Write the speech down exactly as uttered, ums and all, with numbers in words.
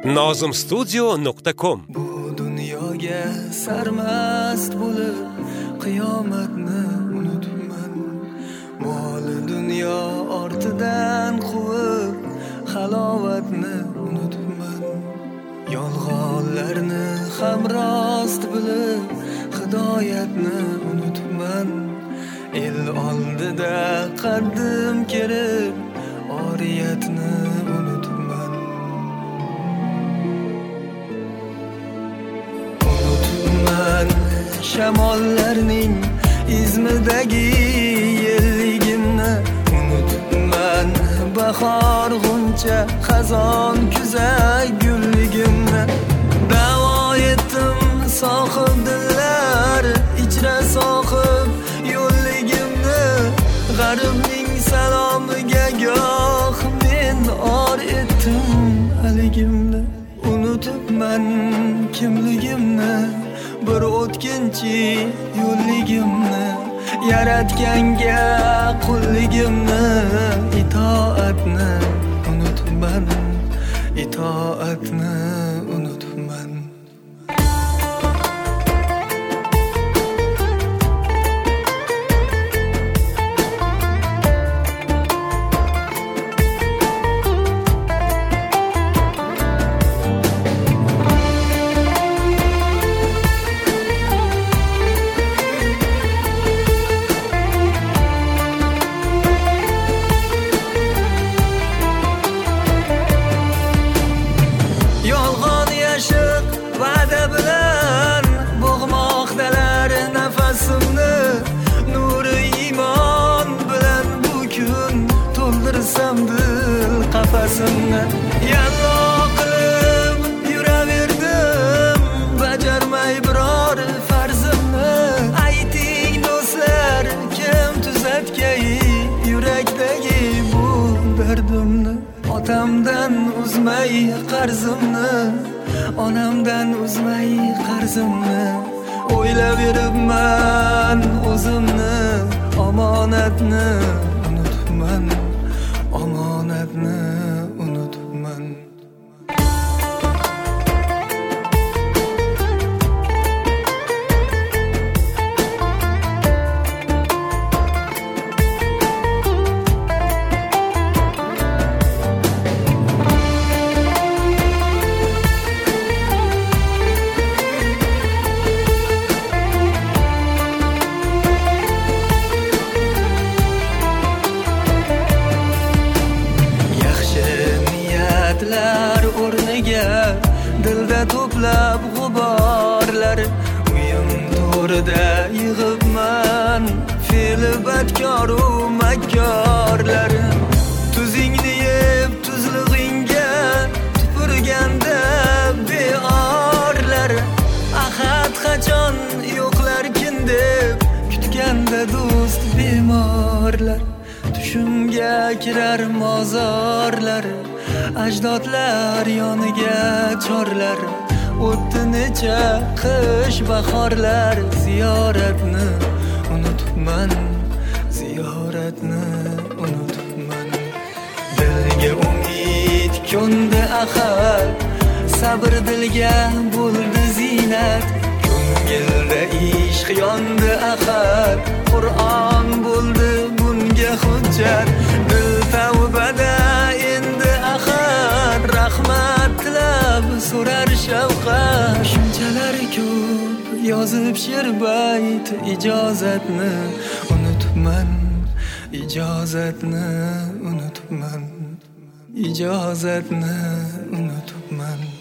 nozim studio nuqta com. Bu dunyoga sarmast bo'lib qiyomatni unutman. Mol dunyo ortidan quvib halovatni unutman. Yolg'onlarni ham rost bilib hidoyatni unutman. El oldida qaddim kerib oriyatni unutman. Unutman shamollarning izmidagi yelligimni. Unutman bahor g'uncha xazon kuzak gulligimni. Da'vo etdim sohib dillar ichra sohib yo'lligimni. G'aribning salomiga goh men or etdim haligimni. Unutibman kimligimni, bir o'tkinchi yo'lligimni. Yaratganga qulligimni, itoatni unutibman, itoatni unutibman. Va'da bilan bo'g'moqdalar nafasimni. Nuri iymon bilan bu kun to'ldirsam dil qafasimni. Yallo qilib yuraverdim bajarmay biror farzimni. Ayting do'stlar, kim tuzatgay yurakdagi bu dardimni. Otamdan uzmay qarzimni, onamdan uzmay qarzimni. O'ylab yuribman o'zimni, omonatni unutibman, omonatni unutibman. O'rniga dilda to'plab g'uborlar. Uyim to'rida yig'ibman fe'li badkoru makkorlar. Tuzingni yeb tuzlig'ingga tupurganda beorlar. Ahad qachon yo'qlarkin deb kutganda do'st bemorlar. Tushimga kirar mozorlar, ajdodlar yoniga chorlar. O'tdi necha qish bahorlar. Ziyoratni unutibman, ziyoratni unutibman. Dilga umid ko'ndi ahad, sabr dilga bo'ldi ziynat. Ko'ngilda ishq yondi ahad, Qur'on bo'ldi bunga hujjat. Dil tavbada endi ahad, rahmat tilab so'rar shavqat. Shunchalar ko'p yozib she'r bayt, ijozatni unutibman, ijozatni unutibman, ijozatni unutibman.